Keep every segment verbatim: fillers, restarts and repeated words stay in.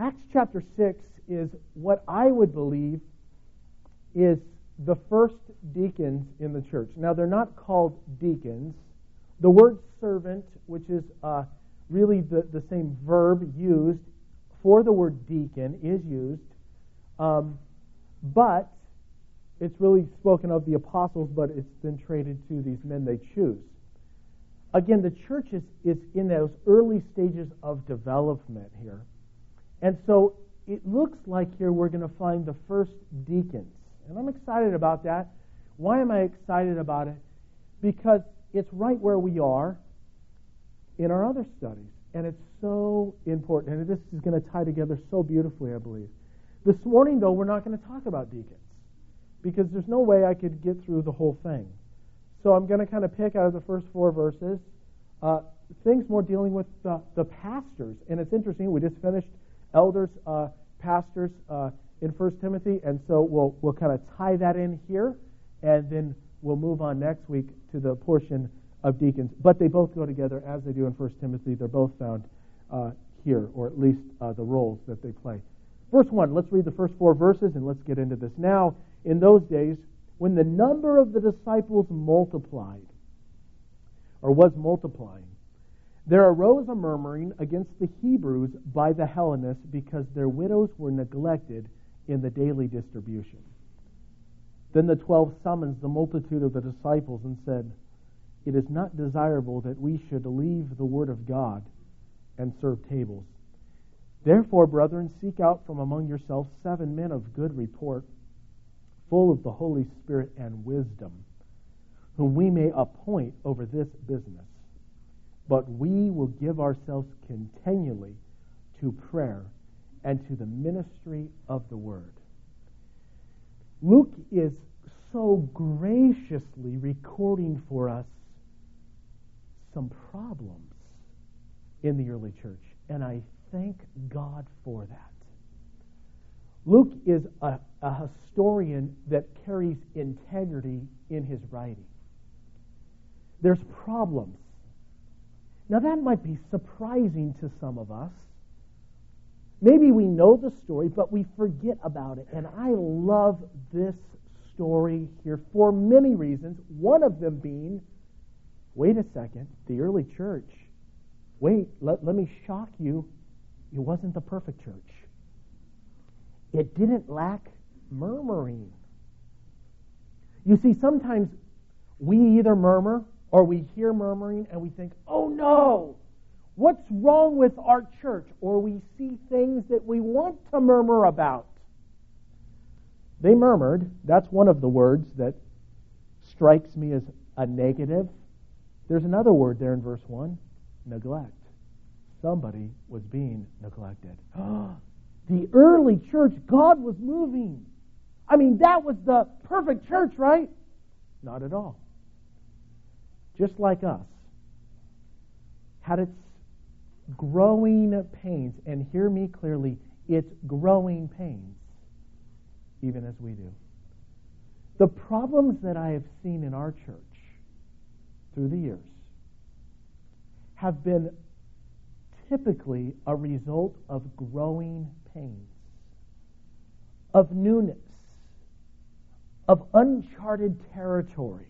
Acts chapter six is what I would believe is the first deacons in the church. Now, they're not called deacons. The word servant, which is uh, really the, the same verb used for the word deacon, is used. Um, but it's really spoken of the apostles, but it's been traded to these men they choose. Again, the church is, is in those early stages of development here. And so it looks like here we're going to find the first deacons. And I'm excited about that. Why am I excited about it? Because it's right where we are in our other studies. And it's so important. And this is going to tie together so beautifully, I believe. This morning, though, we're not going to talk about deacons, because there's no way I could get through the whole thing. So I'm going to kind of pick out of the first four verses uh, things more dealing with the, the pastors. And it's interesting, we just finished elders, uh, pastors uh, in First Timothy, and so we'll we'll kind of tie that in here, and then we'll move on next week to the portion of deacons. But they both go together, as they do in First Timothy. They're both found uh, here, or at least uh, the roles that they play. Verse one, let's read the first four verses, and let's get into this. Now, in those days, when the number of the disciples multiplied, or was multiplying, there arose a murmuring against the Hebrews by the Hellenists, because their widows were neglected in the daily distribution. Then the twelve summoned the multitude of the disciples and said, "It is not desirable that we should leave the word of God and serve tables. Therefore, brethren, seek out from among yourselves seven men of good report, full of the Holy Spirit and wisdom, whom we may appoint over this business. But we will give ourselves continually to prayer and to the ministry of the word." Luke is so graciously recording for us some problems in the early church, and I thank God for that. Luke is a, a historian that carries integrity in his writing. There's problems. Now, that might be surprising to some of us. Maybe we know the story, but we forget about it. And I love this story here for many reasons. One of them being, wait a second, the early church. Wait, let, let me shock you. It wasn't the perfect church. It didn't lack murmuring. You see, sometimes we either murmur or we hear murmuring and we think, oh no, what's wrong with our church? Or we see things that we want to murmur about. They murmured. That's one of the words that strikes me as a negative. There's another word there in verse one, neglect. Somebody was being neglected. The early church, God was moving. I mean, that was the perfect church, right? Not at all. Just like us, had its growing pains. And hear me clearly, it's growing pains, even as we do. The problems that I have seen in our church through the years have been typically a result of growing pains, of newness, of uncharted territory.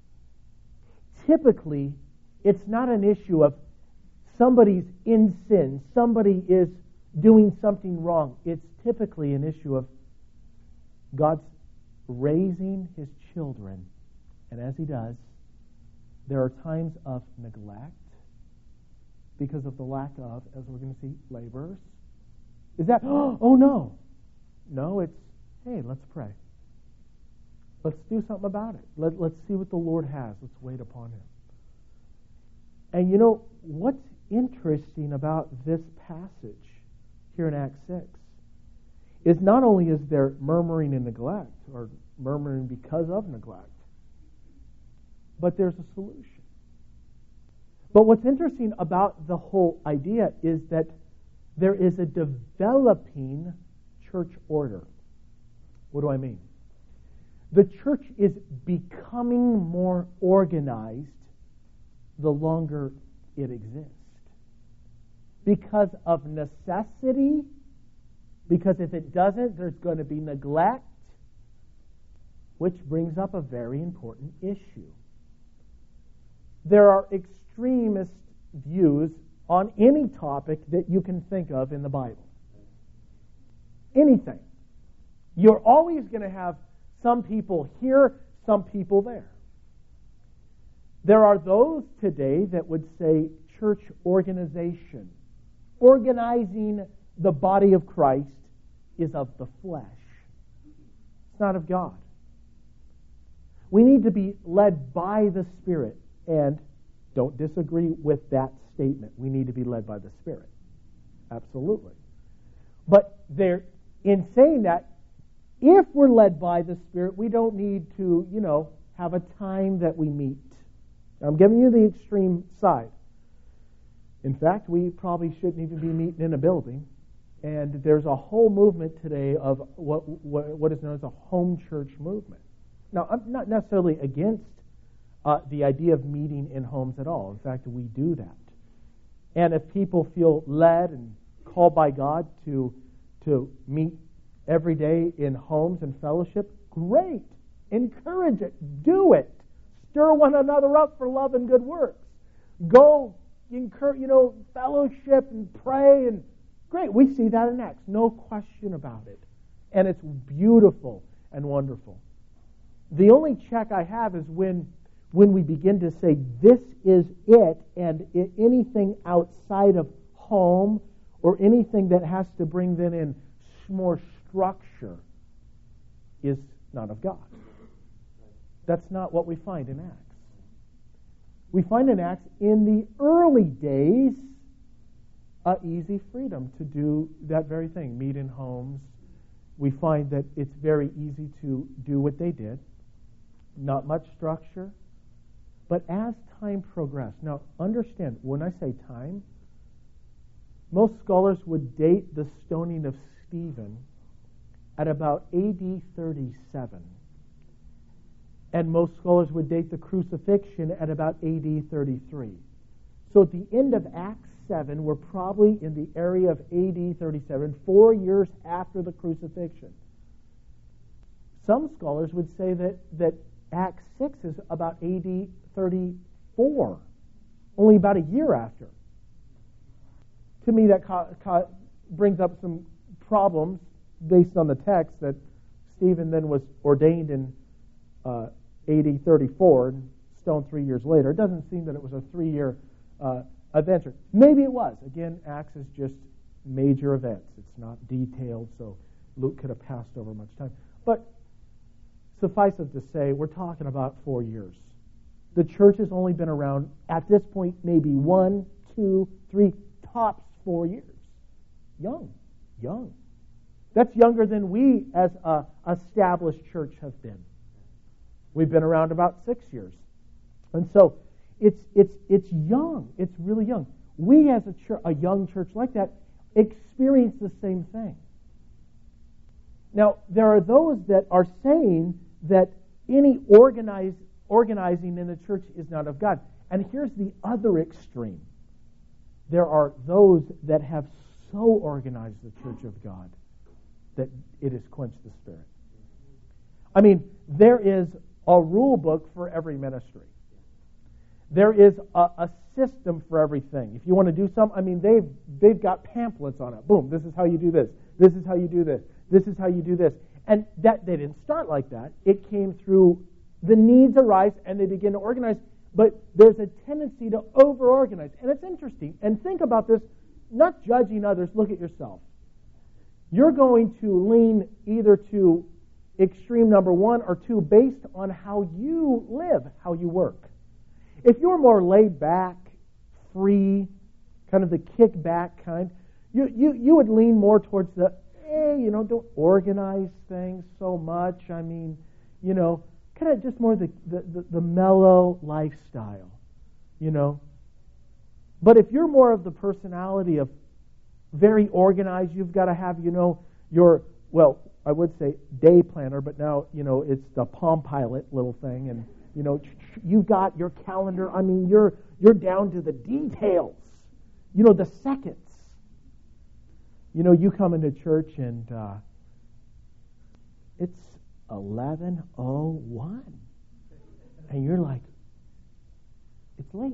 Typically, it's not an issue of somebody's in sin, somebody is doing something wrong. It's typically an issue of God's raising His children, and as He does, there are times of neglect because of the lack of, as we're going to see, laborers. Is that, oh no. No, it's, hey, let's pray. Let's do something about it. Let, let's see what the Lord has. Let's wait upon Him. And you know, what's interesting about this passage here in Acts six is not only is there murmuring and neglect, or murmuring because of neglect, but there's a solution. But what's interesting about the whole idea is that there is a developing church order. What do I mean? The church is becoming more organized the longer it exists. Because of necessity Because if it doesn't, there's going to be neglect, which brings up a very important issue. There are extremist views on any topic that you can think of in the Bible. Anything. You're always going to have some people here, some people there. There are those today that would say church organization, organizing the body of Christ, is of the flesh. It's not of God. We need to be led by the Spirit, and don't disagree with that statement. We need to be led by the Spirit. Absolutely. But there, in saying that, if we're led by the Spirit, we don't need to, you know, have a time that we meet. I'm giving you the extreme side. In fact, we probably shouldn't even be meeting in a building. And there's a whole movement today of what what, what is known as a home church movement. Now, I'm not necessarily against uh, the idea of meeting in homes at all. In fact, we do that. And if people feel led and called by God to to meet every day in homes and fellowship, great. Encourage it. Do it. Stir one another up for love and good works. Go, encourage, you know, fellowship and pray, and great. We see that in Acts. No question about it. And it's beautiful and wonderful. The only check I have is when when we begin to say this is it, and it, anything outside of home or anything that has to bring then in more structure is not of God. That's not what we find in Acts. We find in Acts, in the early days, a easy freedom to do that very thing, meet in homes. We find that it's very easy to do what they did. Not much structure. But as time progressed, now understand, when I say time, most scholars would date the stoning of Stephen at about A D thirty-seven. And most scholars would date the crucifixion at about A D thirty-three. So at the end of Acts seven, we're probably in the area of A D thirty-seven, four years after the crucifixion. Some scholars would say that, that Acts six is about A D thirty-four, only about a year after. To me, that co- co- brings up some problems based on the text that Stephen then was ordained in uh, A D thirty-four and stoned three years later. It doesn't seem that it was a three-year uh, adventure. Maybe it was. Again, Acts is just major events. It's not detailed, so Luke could have passed over much time. But suffice it to say, we're talking about four years. The church has only been around, at this point, maybe one, two, three, tops four years. Young, young. That's younger than we as a established church have been. We've been around about six years. And so it's it's it's young. It's really young. We as a, church, a young church like that experience the same thing. Now, there are those that are saying that any organized, organizing in the church is not of God. And here's the other extreme. There are those that have so organized the church of God that it has quenched the Spirit. I mean, there is a rule book for every ministry. There is a, a system for everything. If you want to do something, I mean, they've they've got pamphlets on it. Boom, this is how you do this. This is how you do this. This is how you do this. And that they didn't start like that. It came through the needs arise and they begin to organize. But there's a tendency to over-organize. And it's interesting. And think about this, not judging others, look at yourself. You're going to lean either to extreme number one or two based on how you live, how you work. If you're more laid back, free, kind of the kick back kind, you, you, you would lean more towards the, eh, you know, don't organize things so much. I mean, you know, kind of just more the, the, the, the mellow lifestyle, you know. But if you're more of the personality of very organized, you've got to have, you know, your, well, I would say day planner, but now, you know, it's the Palm Pilot little thing, and, you know, you've got your calendar. I mean, you're you're down to the details, you know, the seconds. You know, you come into church and uh, it's eleven oh one. And you're like, it's late.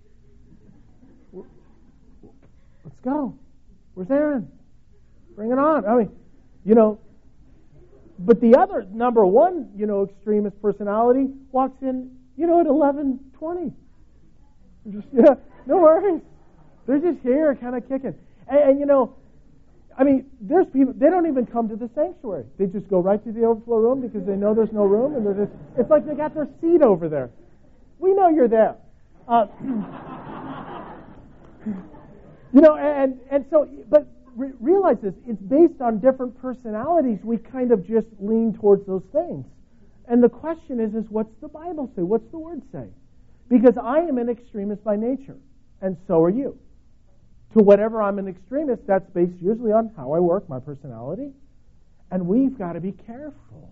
Let's go. Where's Aaron? Bring it on. I mean, you know, but the other number one, you know, extremist personality walks in, you know, at eleven twenty. Just, yeah, no worries. They're just here kind of kicking. And, and, you know, I mean, there's people, they don't even come to the sanctuary. They just go right to the overflow room because they know there's no room, and they're just, it's like they got their seat over there. We know you're there. Uh, you know, and, and so, but re- realize this, it's based on different personalities. We kind of just lean towards those things. And the question is, is what's the Bible say? What's the Word say? Because I am an extremist by nature, and so are you. To whatever I'm an extremist, that's based usually on how I work, my personality. And we've got to be careful.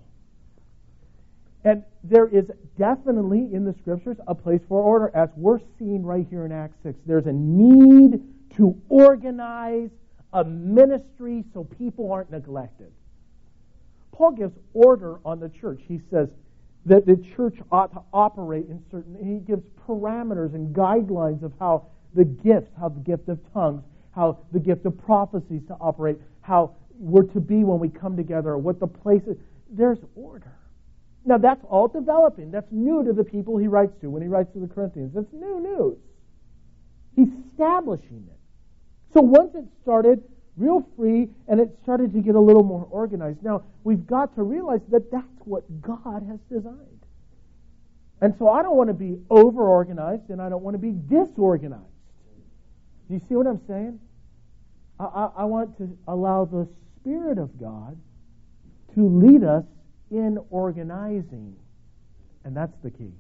And there is definitely in the Scriptures a place for order, as we're seeing right here in Acts six. There's a need to organize a ministry so people aren't neglected. Paul gives order on the church. He says that the church ought to operate in certain, he gives parameters and guidelines of how the gifts, how the gift of tongues, how the gift of prophecies to operate, how we're to be when we come together, what the place is. There's order. Now that's all developing. That's new to the people he writes to when he writes to the Corinthians. That's new news. He's establishing it. So once it started real free and it started to get a little more organized, now we've got to realize that that's what God has designed. And so I don't want to be over-organized and I don't want to be disorganized. Do you see what I'm saying? I, I, I want to allow the Spirit of God to lead us in organizing. And that's the key.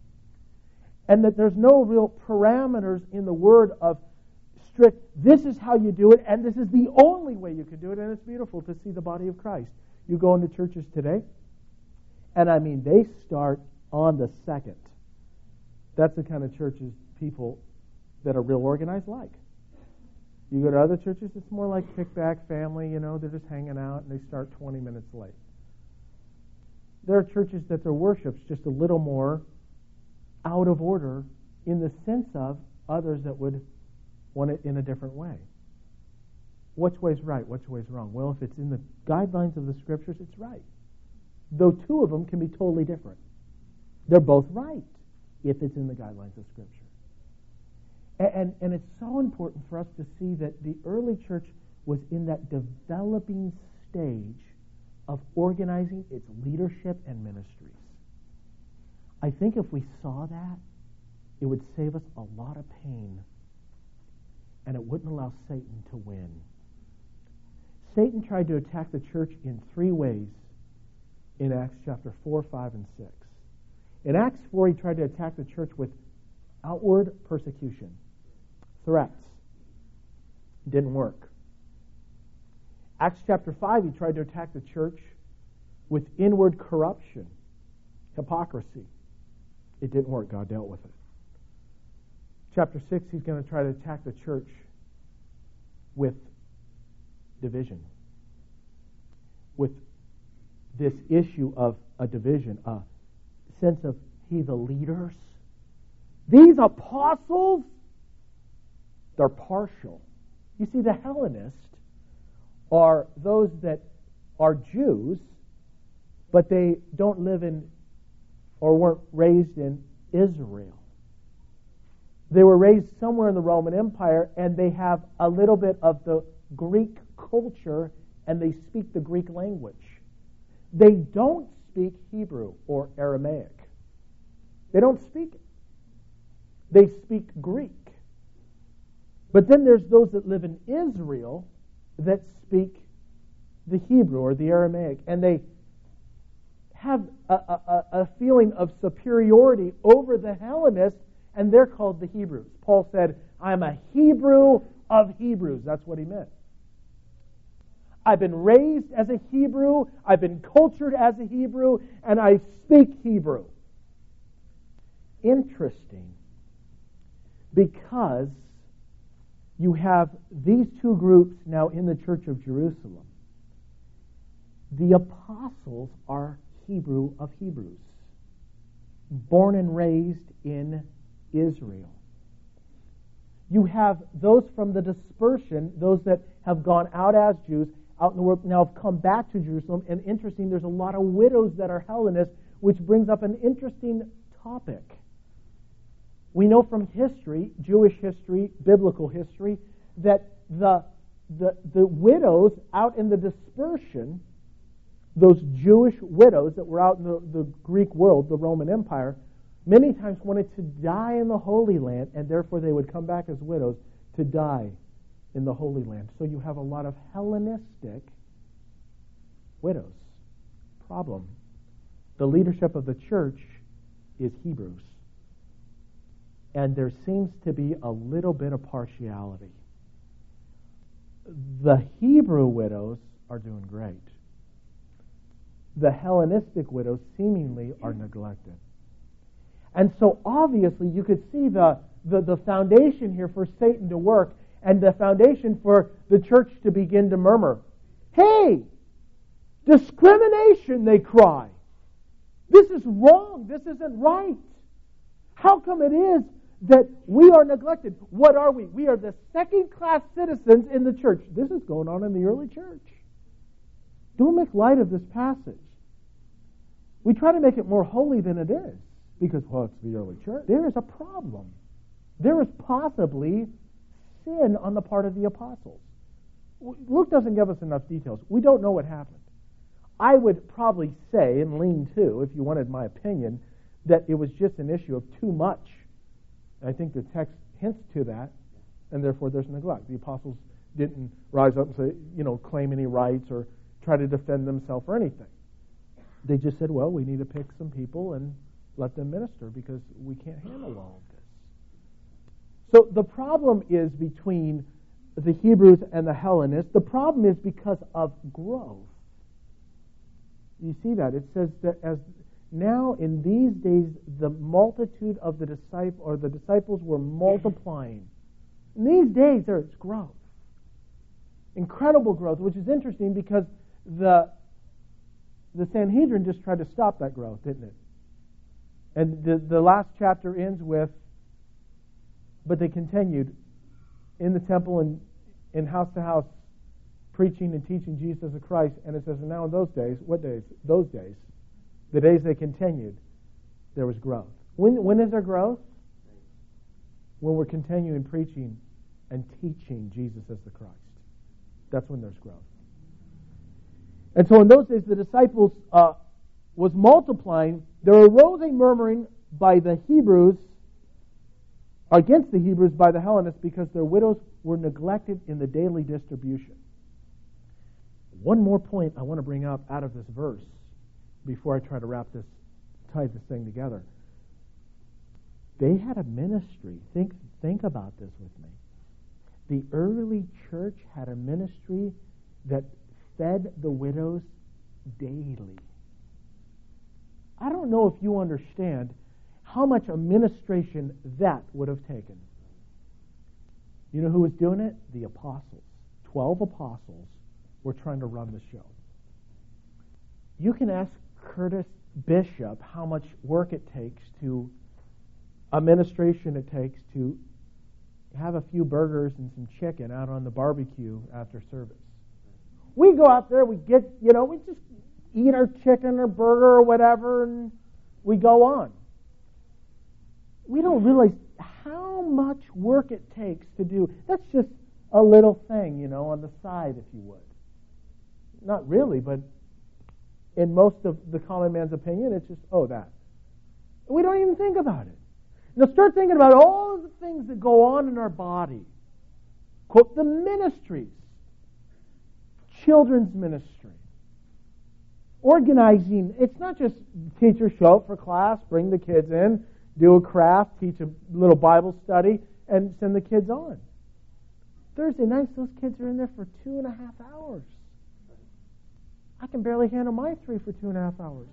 And that there's no real parameters in the Word of strict, this is how you do it, and this is the only way you can do it, and it's beautiful to see the body of Christ. You go into churches today, and I mean, they start on the second. That's the kind of churches people that are real organized like. You go to other churches, it's more like kickback family, you know, they're just hanging out and they start twenty minutes late. There are churches that their worship's just a little more out of order in the sense of others that would want it in a different way. Which way's right? Which way's wrong? Well, if it's in the guidelines of the Scriptures, it's right. Though two of them can be totally different. They're both right if it's in the guidelines of Scripture. And, and, and it's so important for us to see that the early church was in that developing stage of organizing its leadership and ministries. I think if we saw that, it would save us a lot of pain, and it wouldn't allow Satan to win. Satan tried to attack the church in three ways in Acts chapter four, five, and six. In Acts four, he tried to attack the church with outward persecution, threats. Didn't work. Acts chapter five, he tried to attack the church with inward corruption, hypocrisy. It didn't work. God dealt with it. Chapter six, he's going to try to attack the church with division, with this issue of a division, a sense of he the leaders. These apostles, they're partial. You see, the Hellenists are those that are Jews, but they don't live in or weren't raised in Israel. They were raised somewhere in the Roman Empire, and they have a little bit of the Greek culture, and they speak the Greek language. They don't speak Hebrew or Aramaic. They don't speak it. They speak Greek. But then there's those that live in Israel that speak the Hebrew or the Aramaic, and they have a, a, a feeling of superiority over the Hellenists, and they're called the Hebrews. Paul said, I'm a Hebrew of Hebrews. That's what he meant. I've been raised as a Hebrew, I've been cultured as a Hebrew, and I speak Hebrew. Interesting, because you have these two groups now in the Church of Jerusalem. The apostles are Hebrew of Hebrews, born and raised in Israel. You have those from the dispersion, those that have gone out as Jews, out in the world, now have come back to Jerusalem. And interesting, there's a lot of widows that are Hellenists, which brings up an interesting topic. We know from history, Jewish history, biblical history, that the, the, the widows out in the dispersion, those Jewish widows that were out in the, the Greek world, the Roman Empire, many times wanted to die in the Holy Land, and therefore they would come back as widows to die in the Holy Land. So you have a lot of Hellenistic widows. Problem. The leadership of the church is Hebrews. And there seems to be a little bit of partiality. The Hebrew widows are doing great. The Hellenistic widows seemingly are neglected. And so obviously you could see the, the, the foundation here for Satan to work, and the foundation for the church to begin to murmur. Hey! Discrimination, they cry. This is wrong. This isn't right. How come it is that we are neglected? What are we? We are the second-class citizens in the church. This is going on in the early church. Don't make light of this passage. We try to make it more holy than it is because, well, it's the early church. There is a problem. There is possibly sin on the part of the apostles. Luke doesn't give us enough details. We don't know what happened. I would probably say, and lean to, if you wanted my opinion, that it was just an issue of too much. I think the text hints to that, and therefore there's neglect. The apostles didn't rise up and say, you know, claim any rights or try to defend themselves or anything. They just said, well, we need to pick some people and let them minister because we can't handle all of this. So the problem is between the Hebrews and the Hellenists. The problem is because of growth. You see that? It says that as now in these days the multitude of the disciples or the disciples were multiplying. In these days there's growth. Incredible growth, which is interesting because the the Sanhedrin just tried to stop that growth, didn't it? And the, the last chapter ends with, but they continued in the temple and in house to house, preaching and teaching Jesus as Christ. And it says, and now in those days, what days? Those days, the days they continued, there was growth. When when is there growth? When we're continuing preaching and teaching Jesus as the Christ. That's when there's growth. And so in those days, the disciples uh, was multiplying. There arose a murmuring by the Hebrews, against the Hebrews by the Hellenists, because their widows were neglected in the daily distribution. One more point I want to bring up out of this verse before I try to wrap this, tie this thing together. They had a ministry. Think, think about this with me. The early church had a ministry that fed the widows daily. I don't know if you understand how much administration that would have taken. You know who was doing it? The apostles. Twelve apostles were trying to run the show. You can ask Curtis Bishop how much work it takes to, administration it takes to have a few burgers and some chicken out on the barbecue after service. We go out there, we get, you know, we just eat our chicken or burger or whatever, and we go on. We don't realize how much work it takes to do. That's just a little thing, you know, on the side, if you would. Not really, but in most of the common man's opinion, it's just, oh, that. We don't even think about it. Now start thinking about all of the things that go on in our body. Quote, the ministries. Children's ministry. Organizing. It's not just teachers show up for class, bring the kids in, do a craft, teach a little Bible study, and send the kids on. Thursday nights, those kids are in there for two and a half hours. I can barely handle my three for two and a half hours.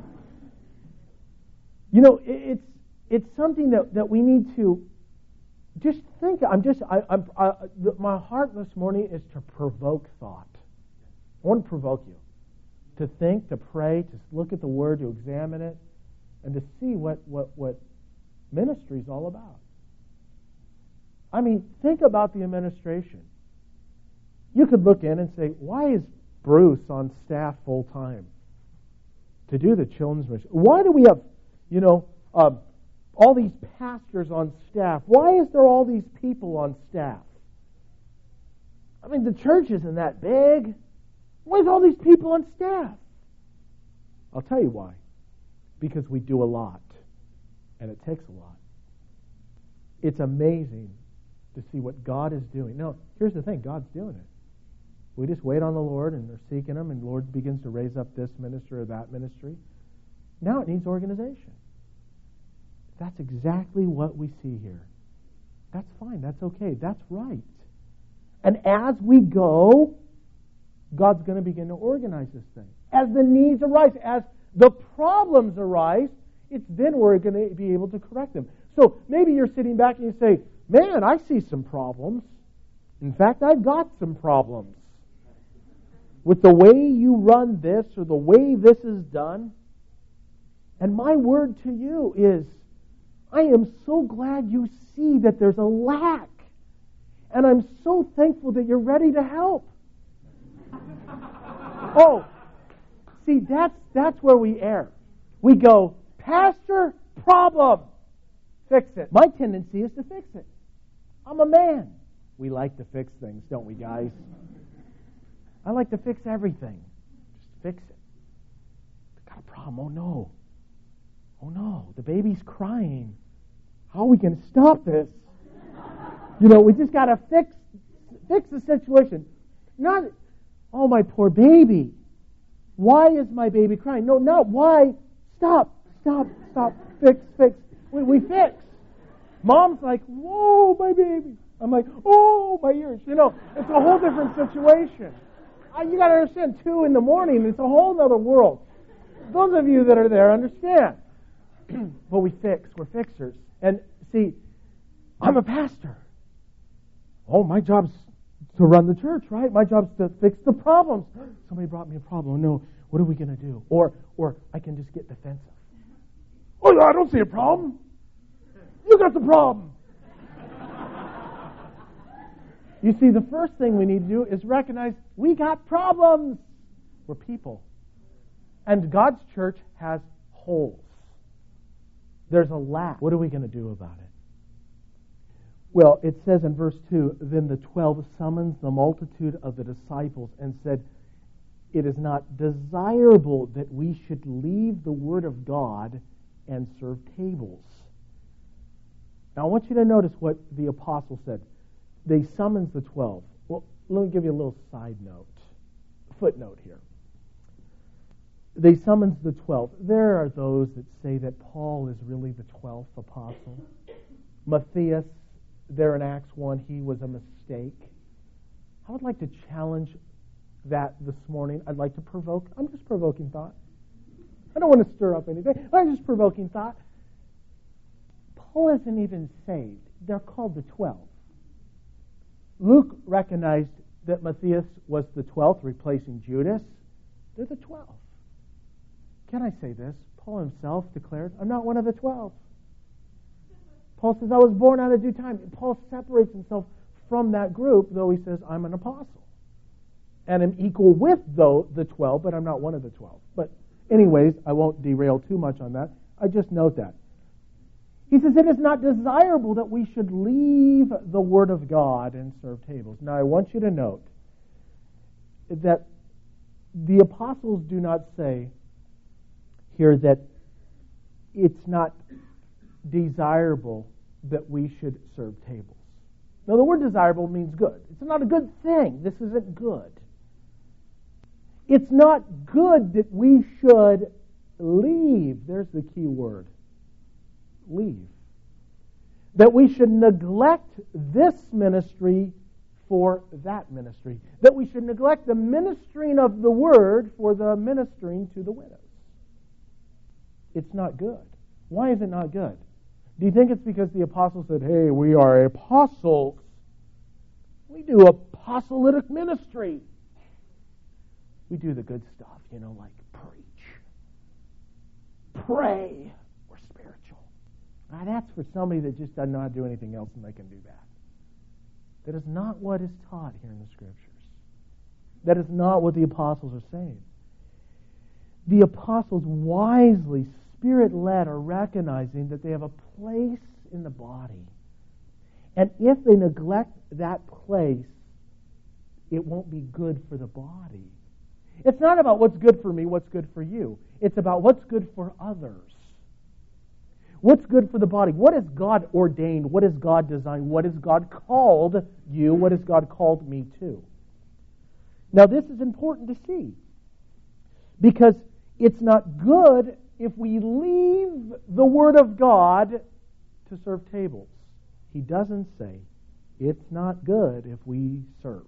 You know, it's it's something that, that we need to just think, I'm just, I, I'm, I, the, my heart this morning is to provoke thought. I want to provoke you to think, to pray, to look at the Word, to examine it, and to see what, what, what ministry is all about. I mean, think about the administration. You could look in and say, why is Bruce on staff full time to do the children's mission? Why do we have, you know, uh, all these pastors on staff? Why is there all these people on staff? I mean, the church isn't that big. Why is all these people on staff? I'll tell you why. Because we do a lot, and it takes a lot. It's amazing to see what God is doing. Now, here's the thing. God's doing it. We just wait on the Lord, and they're seeking Him, and the Lord begins to raise up this ministry or that ministry. Now it needs organization. That's exactly what we see here. That's fine. That's okay. That's right. And as we go, God's going to begin to organize this thing. As the needs arise, as the problems arise, it's then we're going to be able to correct them. So maybe you're sitting back and you say, man, I see some problems. In fact, I've got some problems with the way you run this or the way this is done. And my word to you is, I am so glad you see that there's a lack. And I'm so thankful that you're ready to help. Oh, see, that's that's where we err. We go, Pastor, problem. Fix it. My tendency is to fix it. I'm a man. We like to fix things, don't we, guys? I like to fix everything. Just fix it. Got a problem. Oh, no. Oh, no. The baby's crying. How are we going to stop this? You know, we just got to fix fix the situation. Not, oh, my poor baby. Why is my baby crying? No, not why. Stop, stop, stop. Fix, fix. We, we fix. Mom's like, whoa, my baby. I'm like, oh, my ears. You know, it's a whole different situation. Uh, you got to understand, two in the morning, it's a whole other world. Those of you that are there understand. But we fix. We're fixers. And see, I'm a pastor. Oh, my job's to run the church, right? My job's to fix the problems. Somebody brought me a problem. Oh, no, what are we going to do? Or, or I can just get defensive. Oh, no, I don't see a problem. You got the problem. You see, the first thing we need to do is recognize we got problems. We're people. And God's church has holes. There's a lack. What are we going to do about it? Well, it says in verse two, then the twelve summoned the multitude of the disciples and said, it is not desirable that we should leave the word of God and serve tables. Now, I want you to notice what the apostle said. They summoned the twelve. Well, let me give you a little side note, footnote here. They summoned the twelve. There are those that say that Paul is really the twelfth apostle. Matthias, there in Acts one, he was a mistake. I would like to challenge that this morning. I'd like to provoke. I'm just provoking thought. I don't want to stir up anything. I'm just provoking thought. Paul isn't even saved. They're called the twelve. Luke recognized that Matthias was the twelfth, replacing Judas. They're the twelve. Can I say this? Paul himself declared, I'm not one of the twelve. Paul says, I was born out of due time. Paul separates himself from that group, though he says, I'm an apostle. And I'm equal with, though, the twelve, but I'm not one of the twelve. But anyways, I won't derail too much on that. I just note that. He says, it is not desirable that we should leave the Word of God and serve tables. Now, I want you to note that the apostles do not say here that it's not desirable that we should serve tables. Now, the word desirable means good. It's not a good thing. This isn't good. It's not good that we should leave. There's the key word. Leave. That we should neglect this ministry for that ministry. That we should neglect the ministering of the word for the ministering to the widows. It's not good. Why is it not good? Do you think it's because the apostles said, hey, we are apostles? We do apostolic ministry. We do the good stuff, you know, like preach, pray. We're spiritual. Now, that's for somebody that just doesn't know how to do anything else and they can do that. That is not what is taught here in the Scriptures. That is not what the apostles are saying. The apostles wisely, Spirit-led, are recognizing that they have a place in the body. And if they neglect that place, it won't be good for the body. It's not about what's good for me, what's good for you. It's about what's good for others. What's good for the body? What has God ordained? What has God designed? What has God called you? What has God called me to? Now, this is important to see, because it's not good if we leave the Word of God to serve tables. He doesn't say it's not good if we serve.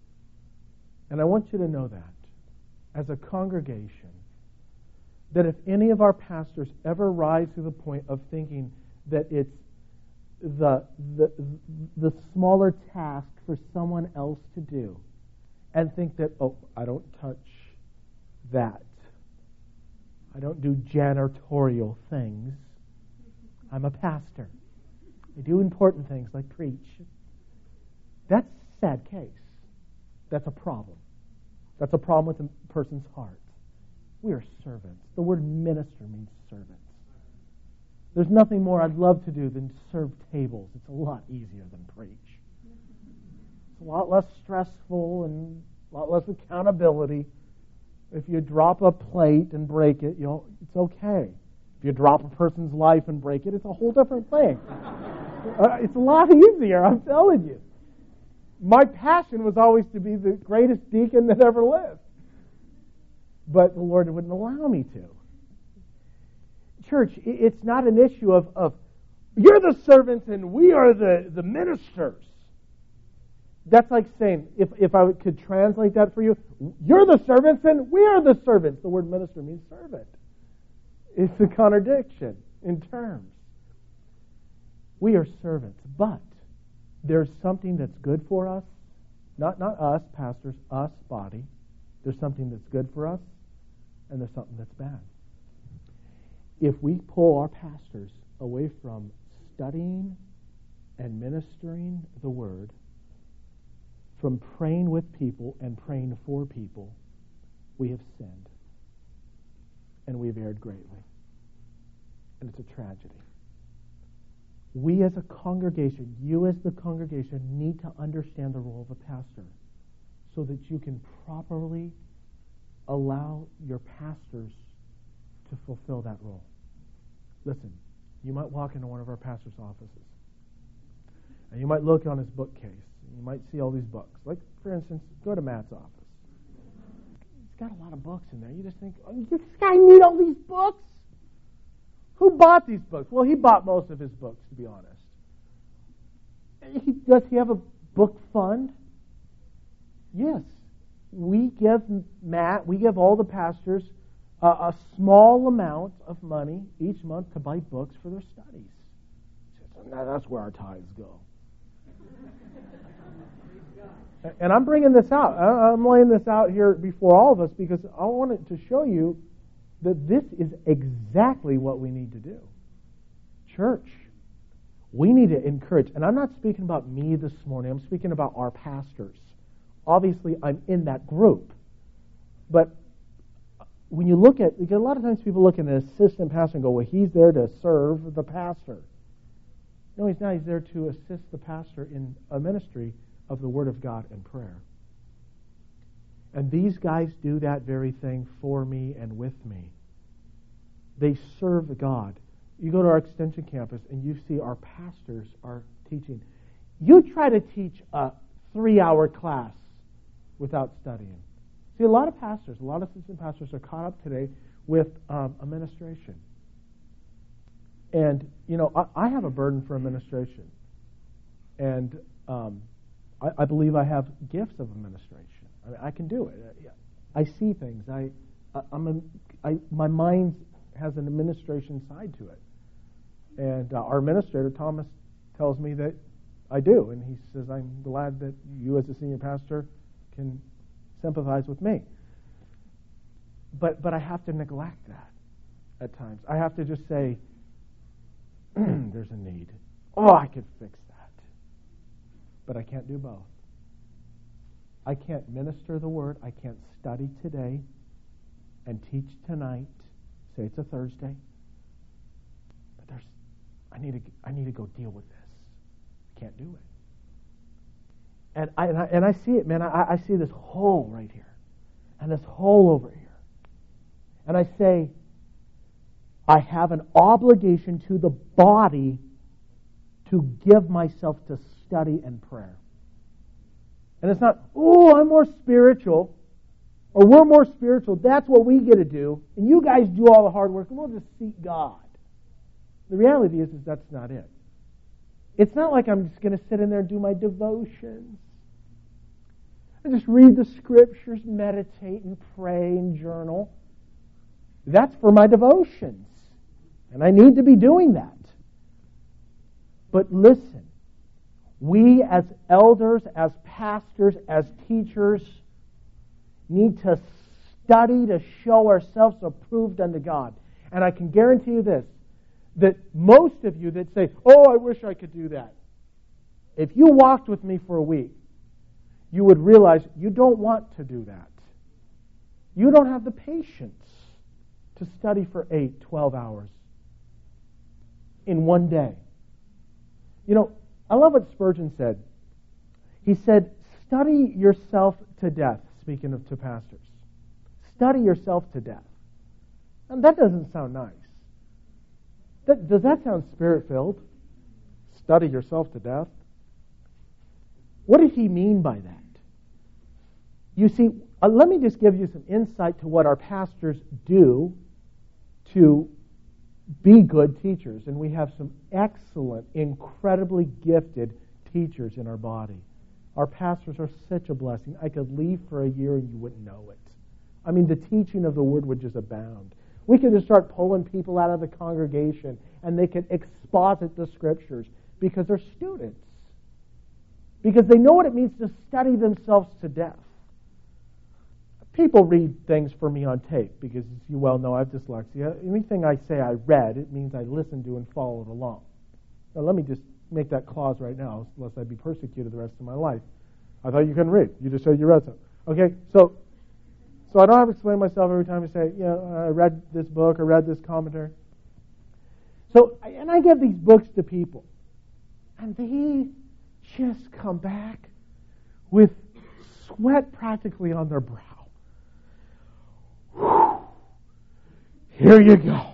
And I want you to know that, as a congregation, that if any of our pastors ever rise to the point of thinking that it's the, the, the smaller task for someone else to do, and think that, oh, I don't touch that. I don't do janitorial things. I'm a pastor. I do important things like preach. That's a sad case. That's a problem. That's a problem with a person's heart. We are servants. The word minister means servants. There's nothing more I'd love to do than serve tables. It's a lot easier than preach. It's a lot less stressful and a lot less accountability. If you drop a plate and break it, you know, it's okay. If you drop a person's life and break it, it's a whole different thing. uh, it's a lot easier, I'm telling you. My passion was always to be the greatest deacon that ever lived. But the Lord wouldn't allow me to. Church, it's not an issue of, of you're the servants and we are the, the ministers. That's like saying, if, if I could translate that for you, you're the servants and we are the servants. The word minister means servant. It's a contradiction in terms. We are servants, but there's something that's good for us. Not, not us, pastors, us, body. There's something that's good for us, and there's something that's bad. If we pull our pastors away from studying and ministering the Word, from praying with people and praying for people, we have sinned. And we have erred greatly. And it's a tragedy. We as a congregation, you as the congregation, need to understand the role of a pastor so that you can properly allow your pastors to fulfill that role. Listen, you might walk into one of our pastors' offices, and you might look on his bookcase, and you might see all these books. Like, for instance, go to Matt's office. He's got a lot of books in there. You just think, oh, does this guy need all these books? Who bought these books? Well, he bought most of his books, to be honest. He, does he have a book fund? Yes. We give Matt, we give all the pastors uh, a small amount of money each month to buy books for their studies. Now that's where our tithes go. And I'm bringing this out. I'm laying this out here before all of us because I wanted to show you that this is exactly what we need to do. Church, we need to encourage. And I'm not speaking about me this morning. I'm speaking about our pastors. Obviously, I'm in that group. But when you look at, because a lot of times people look at an assistant pastor and go, well, he's there to serve the pastor. No, he's not. He's there to assist the pastor in a ministry of the Word of God and prayer. And these guys do that very thing for me and with me. They serve God. You go to our extension campus and you see our pastors are teaching. You try to teach a three-hour class without studying. See, a lot of pastors, a lot of assistant pastors are caught up today with um, administration. And, you know, I, I have a burden for administration. And um, I, I believe I have gifts of administration. I mean, I can do it. I see things. I, I I'm a, I, my mind has an administration side to it. And uh, our administrator, Thomas, tells me that I do. And he says, I'm glad that you as a senior pastor can sympathize with me. But but I have to neglect that at times. I have to just say, there's a need. Oh, I could fix that. But I can't do both. I can't minister the word. I can't study today and teach tonight. Say it's a Thursday. But there's, I need to, I need to go deal with this. I can't do it. And I, and I, and I see it, man. I, I see this hole right here. And this hole over here. And I say, I have an obligation to the body to give myself to study and prayer. And it's not, oh, I'm more spiritual, or we're more spiritual. That's what we get to do. And you guys do all the hard work, and we'll just seek God. The reality is, is that's not it. It's not like I'm just going to sit in there and do my devotions. I just read the scriptures, meditate and pray and journal. That's for my devotions. And I need to be doing that. But listen, we as elders, as pastors, as teachers, need to study to show ourselves approved unto God. And I can guarantee you this, that most of you that say, oh, I wish I could do that. If you walked with me for a week, you would realize you don't want to do that. You don't have the patience to study for eight, twelve hours in one day. You know, I love what Spurgeon said. He said, study yourself to death, speaking of to pastors. Study yourself to death. And that doesn't sound nice. That, does that sound spirit-filled? Study yourself to death? What did he mean by that? You see, uh, let me just give you some insight to what our pastors do to be good teachers. And we have some excellent, incredibly gifted teachers in our body. Our pastors are such a blessing. I could leave for a year and you wouldn't know it. I mean, the teaching of the Word would just abound. We could just start pulling people out of the congregation and they could exposit the Scriptures because they're students. Because they know what it means to study themselves to death. People read things for me on tape because, as you well know, I have dyslexia. Anything I say I read, it means I listened to and followed along. Now, let me just make that clause right now, lest I be persecuted the rest of my life. I thought you couldn't read. You just said you read something. Okay, so so I don't have to explain myself every time I say, you know, I read this book or read this commentary. So, and I give these books to people, and they just come back with sweat practically on their brow. Here you go.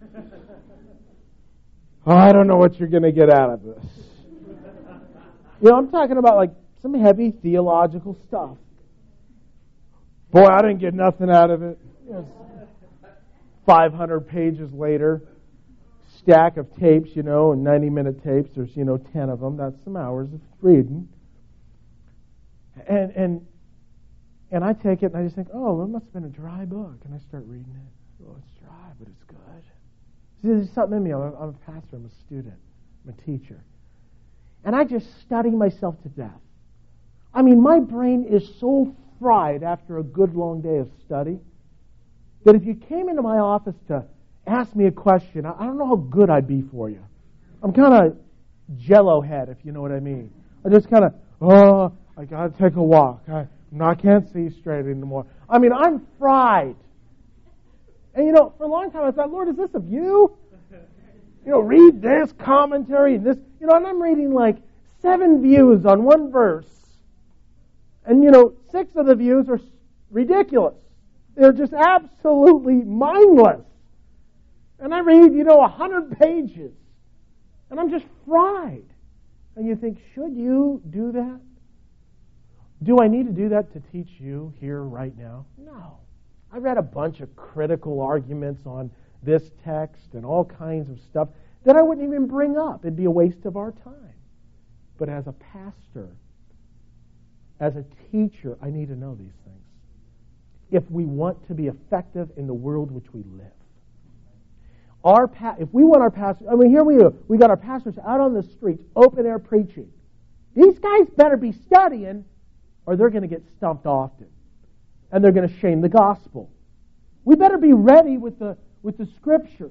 Oh, I don't know what you're going to get out of this. You know, I'm talking about like some heavy theological stuff. Boy, I didn't get nothing out of it. You know, five hundred pages later, stack of tapes, you know, and ninety-minute tapes. There's, you know, ten of them. That's some hours of reading. And and and I take it and I just think, oh, it must have been a dry book. And I start reading it. Oh, it's dry, but it's good. See, there's something in me. I'm a, I'm a pastor. I'm a student. I'm a teacher. And I just study myself to death. I mean, my brain is so fried after a good long day of study that if you came into my office to ask me a question, I, I don't know how good I'd be for you. I'm kind of jello head, if you know what I mean. I just kind of, oh, I got to take a walk. I, I can't see straight anymore. I mean, I'm fried. And, you know, for a long time I thought, Lord, is this of you? You know, read this commentary and this. You know, and I'm reading like seven views on one verse. And, you know, six of the views are ridiculous. They're just absolutely mindless. And I read, you know, a hundred pages. And I'm just fried. And you think, should you do that? Do I need to do that to teach you here right now? No. I read a bunch of critical arguments on this text and all kinds of stuff that I wouldn't even bring up. It'd be a waste of our time. But as a pastor, as a teacher, I need to know these things if we want to be effective in the world which we live. Our pa- if we want our pastors, I mean, here we are. We got our pastors out on the streets, open air preaching. These guys better be studying, or they're going to get stumped often, and they're going to shame the gospel. We better be ready with the with the scriptures.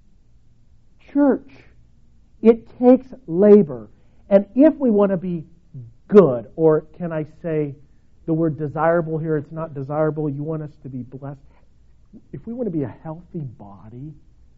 Church, it takes labor, and if we want to be good, or can I say the word desirable here? It's not desirable. You want us to be blessed. If we want to be a healthy body,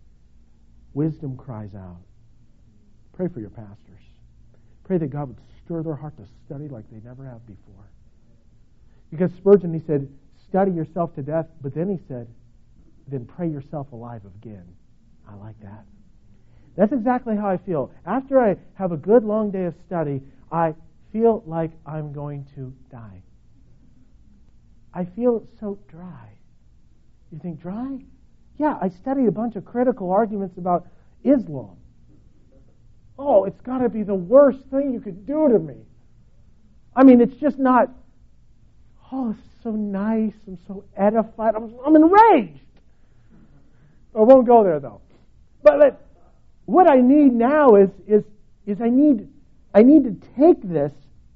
wisdom cries out. Pray for your pastors. Pray that God would stir their heart to study like they never have before. Because Spurgeon, he said, study yourself to death, but then he said, then pray yourself alive again. I like that. That's exactly how I feel. After I have a good long day of study, I feel like I'm going to die. I feel so dry. You think dry? Yeah, I studied a bunch of critical arguments about Islam. Oh, it's got to be the worst thing you could do to me. I mean, it's just not, oh, it's so nice. I'm so edified. I'm, I'm enraged. I won't go there, though. But, but what I need now is, is, is I need, I need to take this,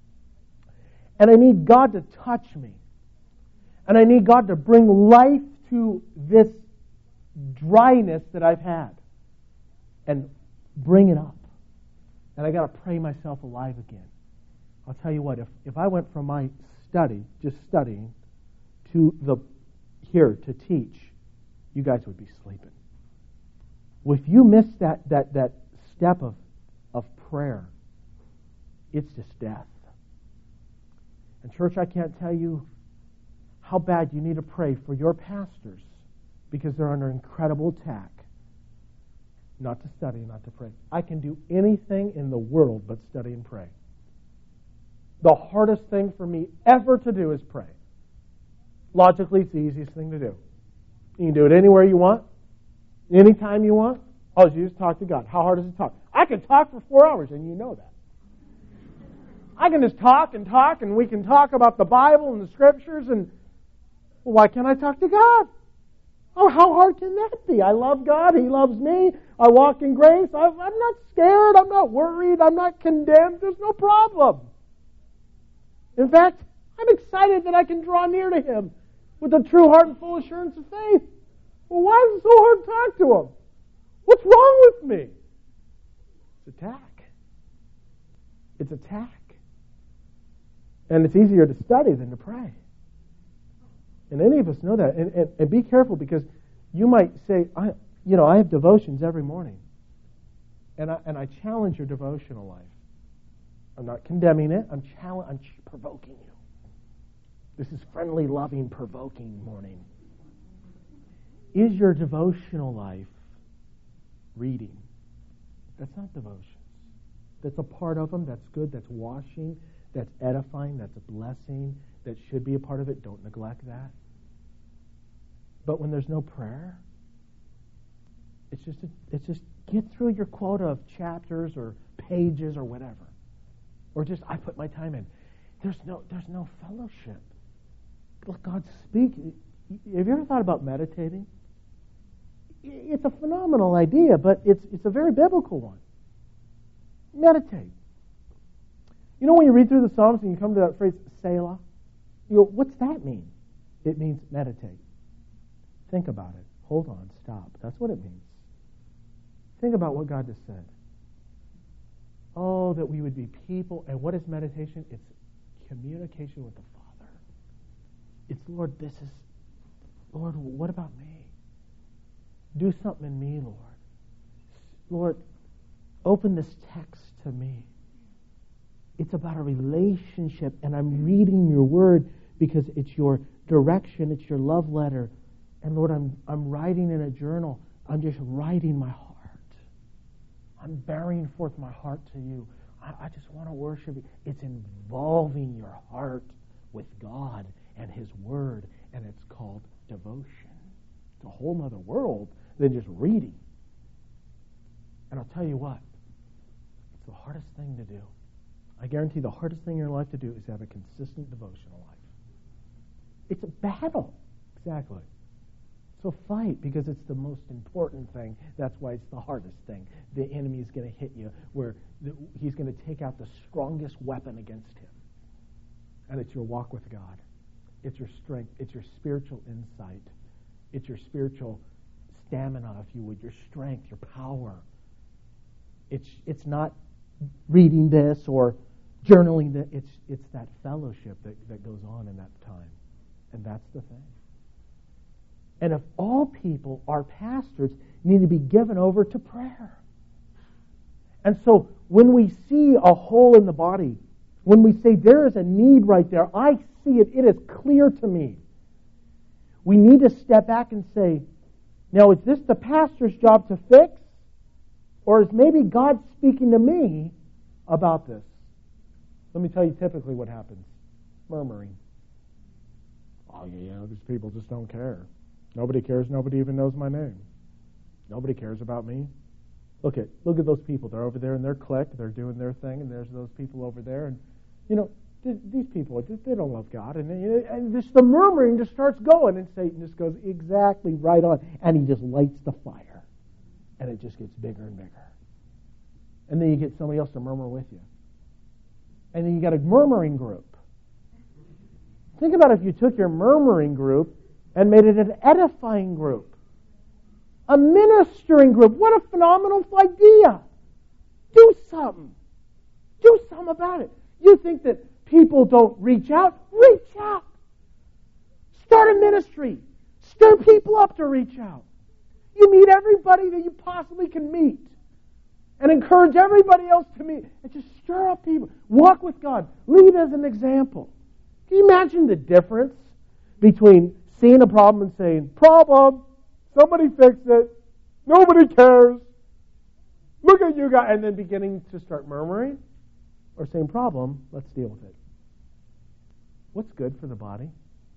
and I need God to touch me. And I need God to bring life to this dryness that I've had and bring it up. And I got to pray myself alive again. I'll tell you what, if, if I went from my study, just studying, to the here to teach, you guys would be sleeping. Well, if you miss that, that, that step of, of prayer, it's just death. And church, I can't tell you how bad you need to pray for your pastors because they're under incredible attack. Not to study, not to pray. I can do anything in the world but study and pray. The hardest thing for me ever to do is pray. Logically, it's the easiest thing to do. You can do it anywhere you want, anytime you want. Oh, you just talk to God. How hard is it to talk? I can talk for four hours, and you know that. I can just talk and talk, and we can talk about the Bible and the Scriptures, and well, why can't I talk to God? Oh, how hard can that be? I love God. He loves me. I walk in grace. I'm not scared. I'm not worried. I'm not condemned. There's no problem. In fact, I'm excited that I can draw near to Him with a true heart and full assurance of faith. Well, why is it so hard to talk to Him? What's wrong with me? It's attack. It's attack. And it's easier to study than to pray. And any of us know that. And, and, and be careful, because you might say, I, you know, I have devotions every morning. And I, and I challenge your devotional life. I'm not condemning it. I'm, challenge, I'm provoking you. This is friendly, loving, provoking morning. Is your devotional life reading? That's not devotions. That's a part of them. That's good. That's washing. That's edifying. That's a blessing. That should be a part of it. Don't neglect that. But when there's no prayer, it's just a, it's just get through your quota of chapters or pages or whatever, or just I put my time in. There's no there's no fellowship. Let God speak. Have you ever thought about meditating? It's a phenomenal idea, but it's it's a very biblical one. Meditate. You know when you read through the Psalms and you come to that phrase, Selah? You go, what's that mean? It means meditate. Think about it. Hold on. Stop. That's what it means. Think about what God just said. Oh, that we would be people. And what is meditation? It's communication with the Father. It's, Lord, this is, Lord, what about me? Do something in me, Lord. Lord, open this text to me. It's about a relationship, and I'm reading your word because it's your direction, it's your love letter. And Lord, I'm I'm writing in a journal. I'm just writing my heart. I'm bearing forth my heart to you. I, I just want to worship you. It's involving your heart with God and His word, and it's called devotion. It's a whole other world than just reading. And I'll tell you what, it's the hardest thing to do. I guarantee the hardest thing in your life to do is to have a consistent devotional life. It's a battle. Exactly. It's So fight, because it's the most important thing. That's why it's the hardest thing. The enemy is going to hit you where the, he's going to take out the strongest weapon against him. And it's your walk with God. It's your strength. It's your spiritual insight. It's your spiritual stamina, if you would, your strength, your power. It's it's not reading this or journaling that. It's it's that fellowship that, that goes on in that time. And that's the thing. And if all people, our pastors, need to be given over to prayer. And so when we see a hole in the body, when we say there is a need right there, I see it, it is clear to me. We need to step back and say, now is this the pastor's job to fix? Or is maybe God speaking to me about this? Let me tell you typically what happens. Murmuring. Oh, yeah, these people just don't care. Nobody cares. Nobody even knows my name. Nobody cares about me. Look at look at those people. They're over there in their clique. They're doing their thing, and there's those people over there. And, you know, th- these people, they don't love God. And, and this, the murmuring just starts going, and Satan just goes exactly right on. And he just lights the fire. And it just gets bigger and bigger. And then you get somebody else to murmur with you. And then you got a murmuring group. Think about if you took your murmuring group and made it an edifying group. A ministering group. What a phenomenal idea. Do something. Do something about it. You think that people don't reach out? Reach out. Start a ministry. Stir people up to reach out. You meet everybody that you possibly can meet. And encourage everybody else to meet. And just stir up people. Walk with God. Lead as an example. Can you imagine the difference between seeing a problem and saying, problem, somebody fix it, nobody cares, look at you guys, and then beginning to start murmuring? Or saying, problem, let's deal with it. What's good for the body?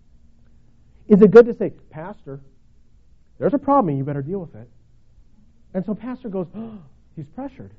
Is it good to say, Pastor, there's a problem and you better deal with it? And so Pastor goes, oh, he's pressured.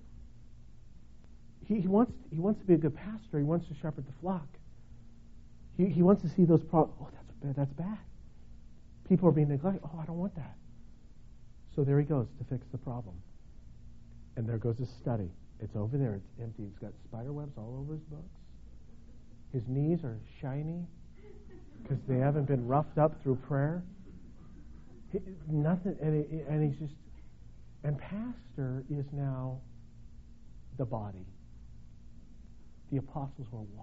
He, he wants he wants to be a good pastor. He wants to shepherd the flock. He, he wants to see those problems. Oh, that's bad. That's bad. People are being neglected. Oh, I don't want that. So there he goes to fix the problem. And there goes his study. It's over there. It's empty. It's got spider webs all over his books. His knees are shiny because they haven't been roughed up through prayer. He, nothing. And, he, and he's just... And pastor is now the body. The apostles were wise.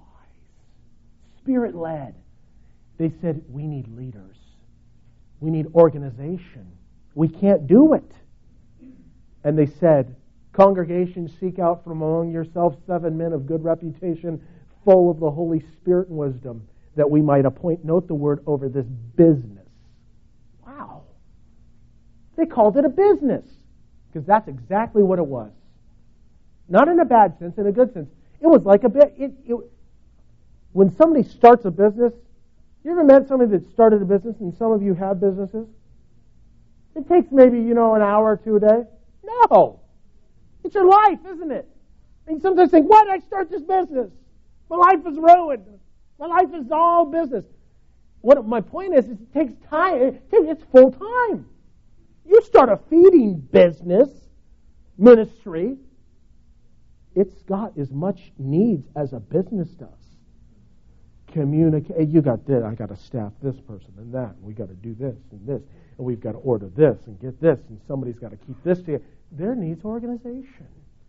Spirit-led. They said, we need leaders. We need organization. We can't do it. And they said, congregation, seek out from among yourselves seven men of good reputation, full of the Holy Spirit and wisdom, that we might appoint, note the word, over this business. Wow. They called it a business. Because that's exactly what it was. Not in a bad sense, in a good sense. It was like a bit... It, it, when somebody starts a business, you ever met somebody that started a business, and some of you have businesses? It takes maybe, you know, an hour or two a day. No. It's your life, isn't it? And you sometimes think, why did I start this business? My life is ruined. My life is all business. What my point is, is it takes time. It takes, it's full time. You start a feeding business, ministry, it's got as much needs as a business does. Communicate. You got this. I got to staff this person and that. And we got to do this and this. And we've got to order this and get this. And somebody's got to keep this together. There needs organization.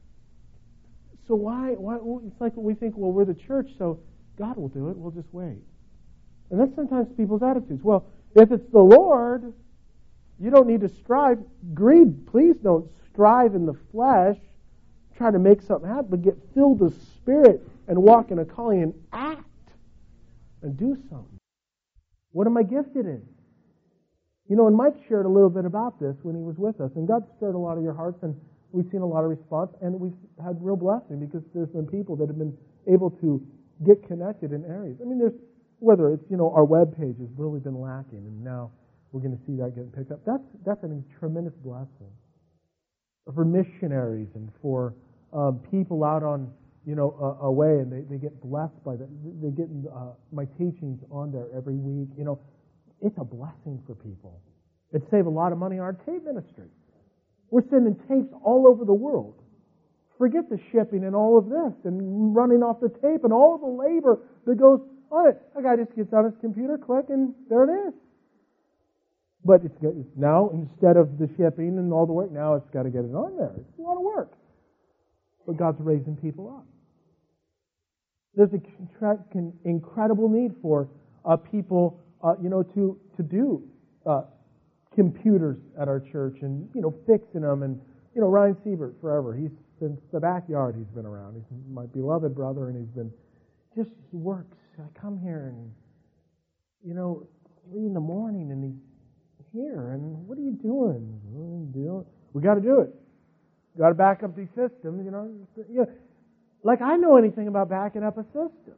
So why? Why? It's like we think, well, we're the church, so God will do it. We'll just wait. And that's sometimes people's attitudes. Well, if it's the Lord, you don't need to strive. Greed, please don't strive in the flesh, try to make something happen, but get filled with Spirit and walk in a calling and act and do something. What am I gifted in? You know, and Mike shared a little bit about this when he was with us, and God stirred a lot of your hearts, and we've seen a lot of response, and we've had real blessing because there's been people that have been able to get connected in areas. I mean, there's whether it's, you know, our web page has really been lacking, and now we're going to see that getting picked up. That's that's a tremendous blessing for missionaries and for um, people out on, you know, uh, away, and they, they get blessed by that. They get uh, my teachings on there every week. You know, it's a blessing for people. It'd save a lot of money on our tape ministry. We're sending tapes all over the world. Forget the shipping and all of this and running off the tape and all of the labor that goes on it. A guy just gets on his computer, click, and there it is. But it's now, instead of the shipping and all the work, now it's got to get it on there. It's a lot of work. But God's raising people up. There's an incredible need for uh, people, uh, you know, to to do uh, computers at our church and, you know, fixing them. And, you know, Ryan Siebert, forever. He's since the backyard he's been around. He's my beloved brother, and he's been just, he works. I come here and, you know, three in the morning, and he's here. And what are you doing? What are you doing? We got to do it. Got to back up these systems, you know. You know. Like I know anything about backing up a system.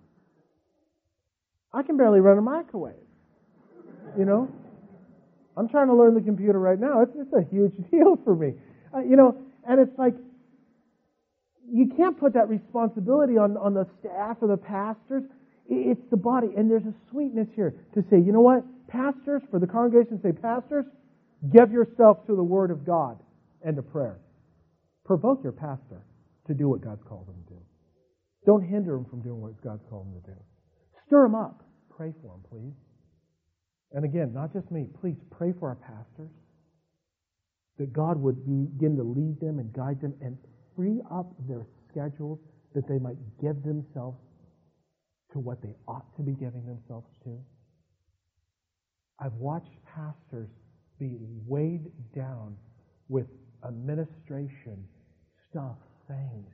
I can barely run a microwave. You know? I'm trying to learn the computer right now. It's, it's a huge deal for me. Uh, you know, and it's like, you can't put that responsibility on, on the staff or the pastors. It's the body. And there's a sweetness here to say, you know what? Pastors, for the congregation, say, pastors, give yourself to the Word of God and to prayer. Provoke your pastor to do what God's called him to do. Don't hinder him from doing what God's called him to do. Stir him up. Pray for him, please. And again, not just me. Please pray for our pastors, that God would begin to lead them and guide them and free up their schedules, that they might give themselves to what they ought to be giving themselves to. I've watched pastors be weighed down with administration, stuff, things.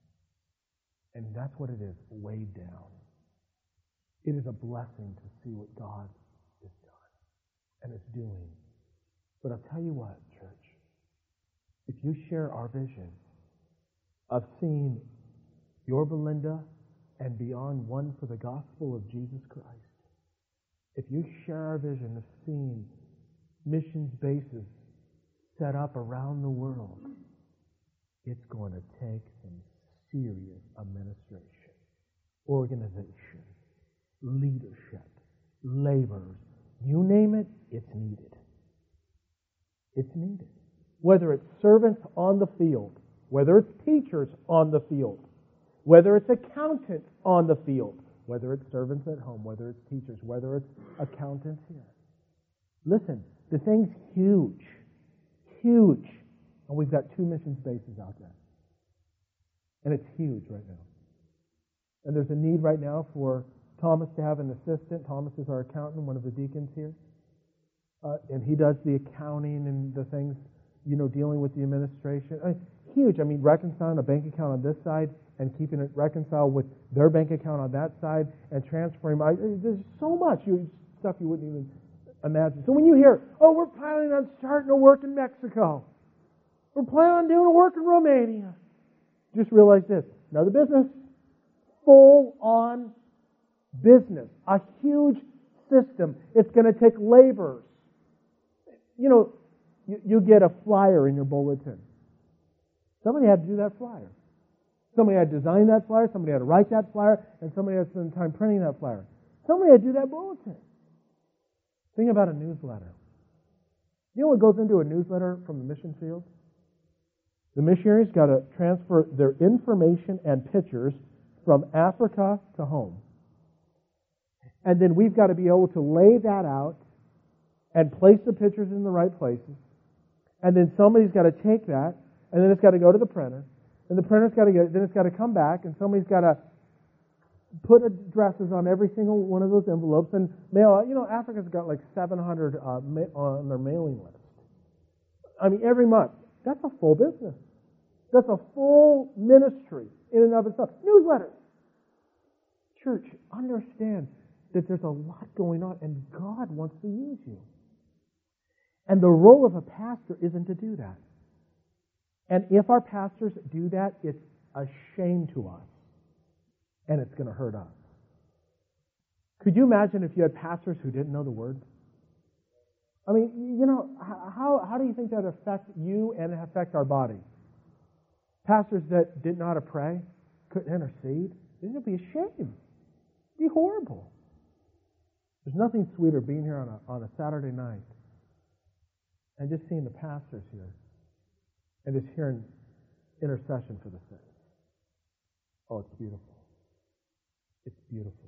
And that's what it is, weighed down. It is a blessing to see what God has done and is doing. But I'll tell you what, church, if you share our vision of seeing your Belinda and beyond one for the gospel of Jesus Christ, if you share our vision of seeing missions bases set up around the world, it's going to take some serious administration, organization, leadership, laborers. You name it, it's needed. It's needed. Whether it's servants on the field, whether it's teachers on the field, whether it's accountants on the field, whether it's servants at home, whether it's teachers, whether it's accountants here. Listen, the thing's huge. Huge. And we've got two mission spaces out there. And it's huge right now. And there's a need right now for Thomas to have an assistant. Thomas is our accountant, one of the deacons here. Uh, and he does the accounting and the things, you know, dealing with the administration. I mean, huge. I mean, reconciling a bank account on this side and keeping it reconciled with their bank account on that side and transferring. I, there's so much you, stuff you wouldn't even imagine. So when you hear, oh, we're planning on starting to work in Mexico. We're planning on doing a work in Romania. Just realize this. Another business. Full-on business. A huge system. It's going to take laborers. You know, you, you get a flyer in your bulletin. Somebody had to do that flyer. Somebody had to design that flyer. Somebody had to write that flyer. And somebody had to spend time printing that flyer. Somebody had to do that bulletin. Think about a newsletter. You know what goes into a newsletter from the mission field? The missionaries got to transfer their information and pictures from Africa to home. And then we've got to be able to lay that out and place the pictures in the right places. And then somebody's got to take that, and then it's got to go to the printer. And the printer's got to get it, then it's got to come back, and somebody's got to put addresses on every single one of those envelopes and mail out. You know, Africa's got like seven hundred uh, ma- on their mailing list. I mean, every month. That's a full business. That's a full ministry in and of itself. Newsletters. Church, understand that there's a lot going on, and God wants to use you. And the role of a pastor isn't to do that. And if our pastors do that, it's a shame to us. And it's going to hurt us. Could you imagine if you had pastors who didn't know the Word? I mean, you know, how, how do you think that would affect you and affect our body? Pastors that didn't know how to pray, couldn't intercede, it would be a shame. It would be horrible. There's nothing sweeter being here on a, on a Saturday night and just seeing the pastors here and just hearing intercession for the sick. Oh, it's beautiful. It's beautiful.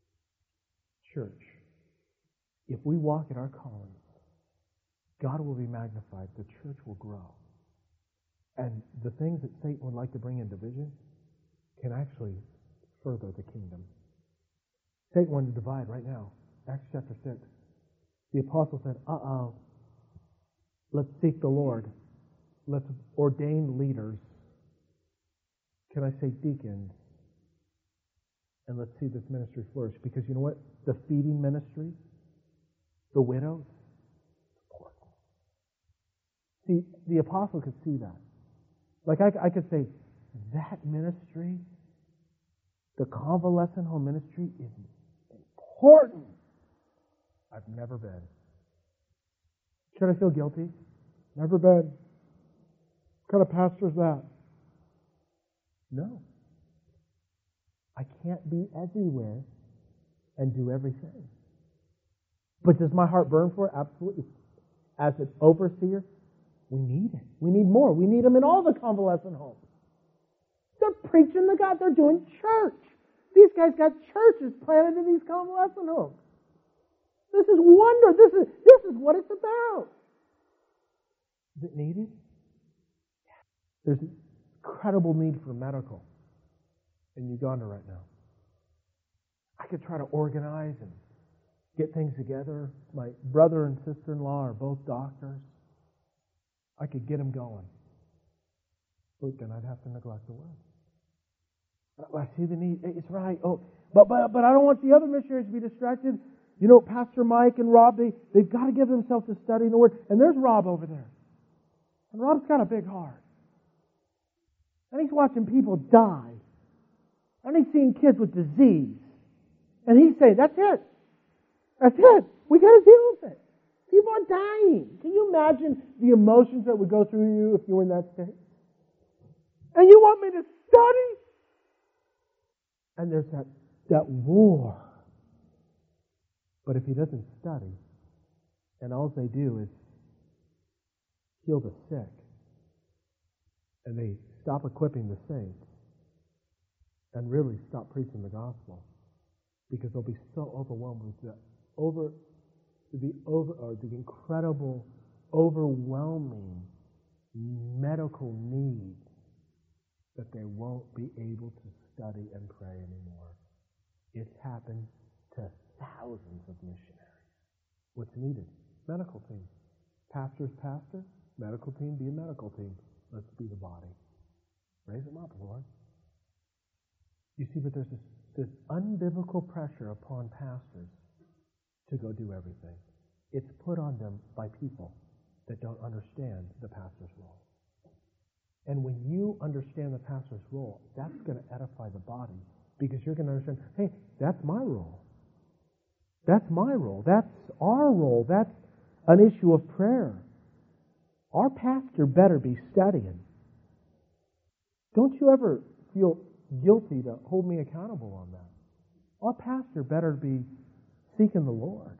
Church, if we walk in our calling, God will be magnified. The church will grow. And the things that Satan would like to bring in division can actually further the kingdom. Satan wanted to divide right now. Acts chapter six. The apostle said, uh-oh, let's seek the Lord. Let's ordain leaders. Can I say deacons? And let's see this ministry flourish. Because you know what? The feeding ministry, the widows, it's important. See, the apostle could see that. Like I, I could say, that ministry, the convalescent home ministry, is important. I've never been. Should I feel guilty? Never been. What kind of pastor is that? No. I can't be everywhere and do everything. But does my heart burn for it? Absolutely. As an overseer, we need it. We need more. We need them in all the convalescent homes. They're preaching the God. They're doing church. These guys got churches planted in these convalescent homes. This is wonder. This is this is what it's about. Is it needed? There's incredible need for medical in Uganda right now. I could try to organize and get things together. My brother and sister-in-law are both doctors. I could get them going. But then I'd have to neglect the word. I see the need. It's right. Oh, but but but I don't want the other missionaries to be distracted. You know, Pastor Mike and Rob, they, they've got to give themselves to studying the Word. And there's Rob over there. And Rob's got a big heart. And he's watching people die. And he's seeing kids with disease. And he's saying, that's it. That's it. We got to deal with it. People are dying. Can you imagine the emotions that would go through you if you were in that state? And you want me to study? And there's that, that war. But if he doesn't study, and all they do is heal the sick, and they stop equipping the saints, and really stop preaching the gospel, because they'll be so overwhelmed with the over, the over, or the incredible, overwhelming medical needs that they won't be able to study and pray anymore. It's happened to thousands of missionaries. What's needed? Medical team. Pastor's pastor, medical team, be a medical team. Let's be the body. Raise them up, Lord. You see, but there's this, this unbiblical pressure upon pastors to go do everything. It's put on them by people that don't understand the pastor's role. And when you understand the pastor's role, that's going to edify the body, because you're going to understand, hey, that's my role. That's my role. That's our role. That's an issue of prayer. Our pastor better be studying. Don't you ever feel guilty to hold me accountable on that. Our pastor better be seeking the Lord.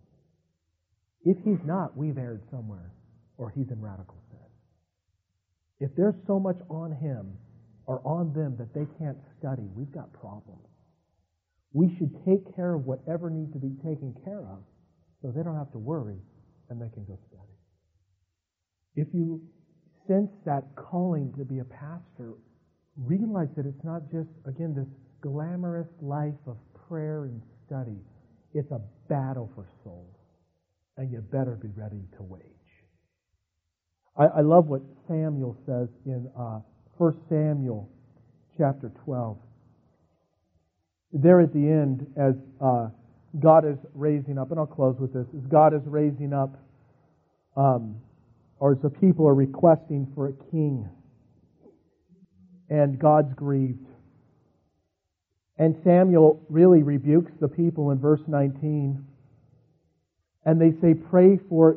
If he's not, we've erred somewhere, or he's in radical sin. If there's so much on him or on them that they can't study, we've got problems. We should take care of whatever needs to be taken care of so they don't have to worry and they can go study. If you sense that calling to be a pastor, realize that it's not just, again, this glamorous life of prayer and study. It's a battle for souls, and you better be ready to wage. I, I love what Samuel says in uh, First Samuel chapter twelve. There at the end, as uh, God is raising up, and I'll close with this, as God is raising up, um, or as the people are requesting for a king, and God's grieved. And Samuel really rebukes the people in verse nineteen, and they say, pray for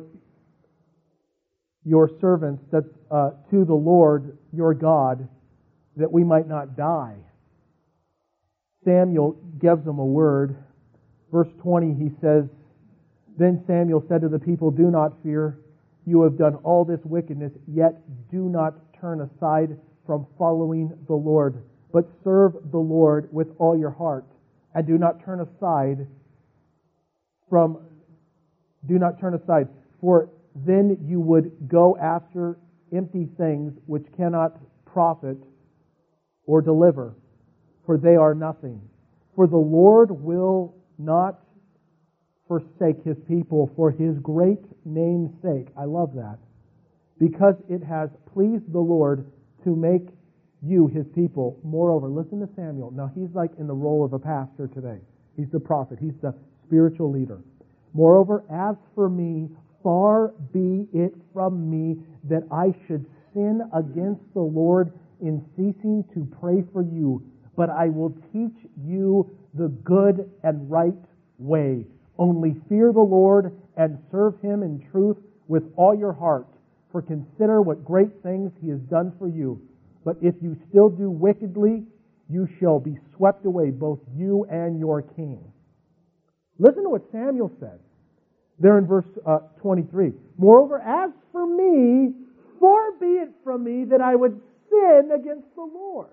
your servants that uh, to the Lord your God, that we might not die. Samuel gives them a word. Verse twenty, he says, then Samuel said to the people, do not fear. you have done all this wickedness, yet do not turn aside from following the Lord, but serve the Lord with all your heart, and do not turn aside from, do not turn aside, for then you would go after empty things which cannot profit or deliver, for they are nothing. For the Lord will not forsake His people for His great name's sake. I love that. Because it has pleased the Lord to make you His people. Moreover, listen to Samuel. Now he's like in the role of a pastor today. He's the prophet. He's the spiritual leader. Moreover, as for me, far be it from me that I should sin against the Lord in ceasing to pray for you, but I will teach you the good and right way. Only fear the Lord and serve Him in truth with all your heart, for consider what great things He has done for you. But if you still do wickedly, you shall be swept away, both you and your king. Listen to what Samuel said there in verse uh, twenty-three. Moreover, as for me, far be it from me that I would sin against the Lord.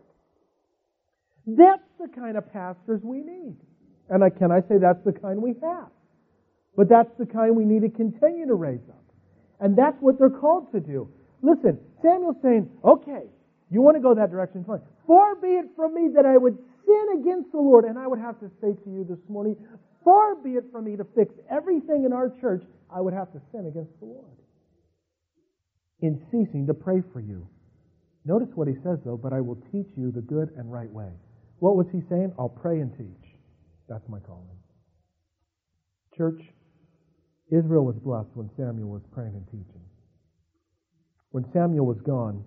That's the kind of pastors we need. And I, can I say that's the kind we have? But that's the kind we need to continue to raise up. And that's what they're called to do. Listen, Samuel's saying, okay, you want to go that direction, fine. Far be it from me that I would sin against the Lord. And I would have to say to you this morning, far be it from me to fix everything in our church. I would have to sin against the Lord in ceasing to pray for you. Notice what he says, though, but I will teach you the good and right way. What was he saying? I'll pray and teach. That's my calling. Church, Israel was blessed when Samuel was praying and teaching. When Samuel was gone,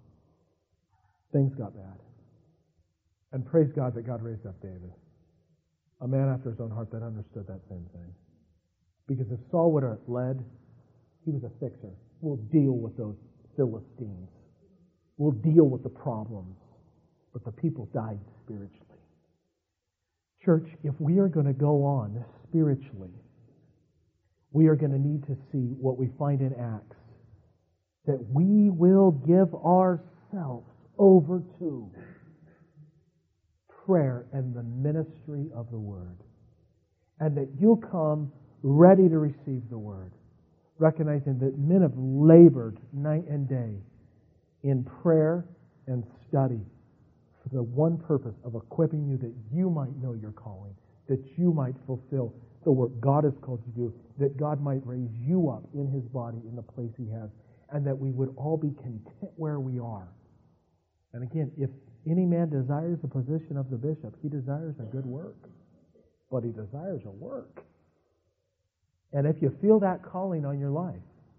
things got bad. And praise God that God raised up David, a man after his own heart that understood that same thing. Because if Saul would have led, he was a fixer. We'll deal with those Philistines. We'll deal with the problems. But the people died spiritually. Church, if we are going to go on spiritually, we are going to need to see what we find in Acts, that we will give ourselves over to prayer and the ministry of the Word, and that you'll come ready to receive the Word, recognizing that men have labored night and day in prayer and study for the one purpose of equipping you that you might know your calling, that you might fulfill the work God has called you to do, that God might raise you up in His body in the place He has, and that we would all be content where we are. And again, if any man desires the position of the bishop, he desires a good work, but he desires a work. And if you feel that calling on your life,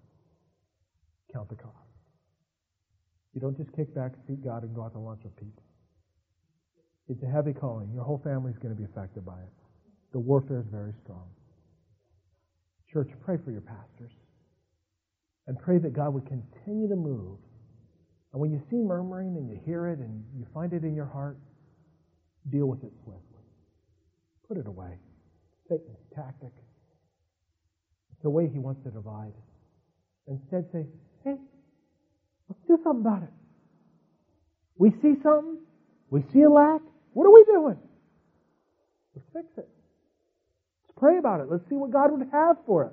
count the cost. You don't just kick back, seek God, and go out to lunch with people. It's a heavy calling. Your whole family is going to be affected by it. The warfare is very strong. Church, pray for your pastors. And pray that God would continue to move. And when you see murmuring and you hear it and you find it in your heart, deal with it swiftly. Put it away. Satan's tactic. It's the way he wants to divide. Instead say, hey, let's do something about it. We see something. We see a lack. What are we doing? Let's fix it. Let's pray about it. Let's see what God would have for us.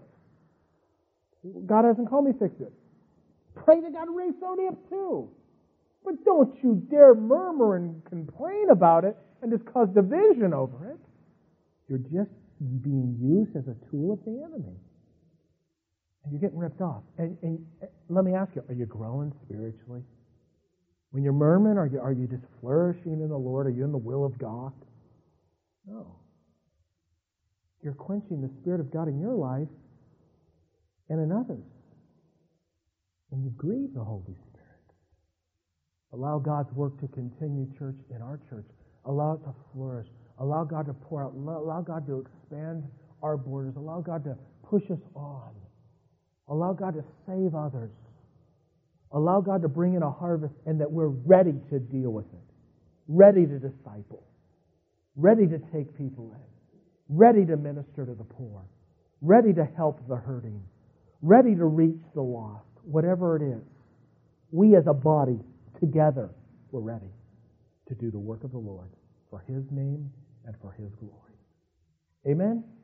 God hasn't called me to fix it. Pray that God raise somebody up too. But don't you dare murmur and complain about it and just cause division over it. You're just being used as a tool of the enemy. And you're getting ripped off. And, and let me ask you, are you growing spiritually? When you're murmuring, are you, are you just flourishing in the Lord? Are you in the will of God? No. You're quenching the Spirit of God in your life and in others. And you grieve the Holy Spirit. Allow God's work to continue, church, in our church. Allow it to flourish. Allow God to pour out. Allow God to expand our borders. Allow God to push us on. Allow God to save others. Allow God to bring in a harvest, and that we're ready to deal with it. Ready to disciple. Ready to take people in. Ready to minister to the poor. Ready to help the hurting. ready to reach the lost, whatever it is. We as a body, together, we're ready to do the work of the Lord for His name and for His glory. Amen?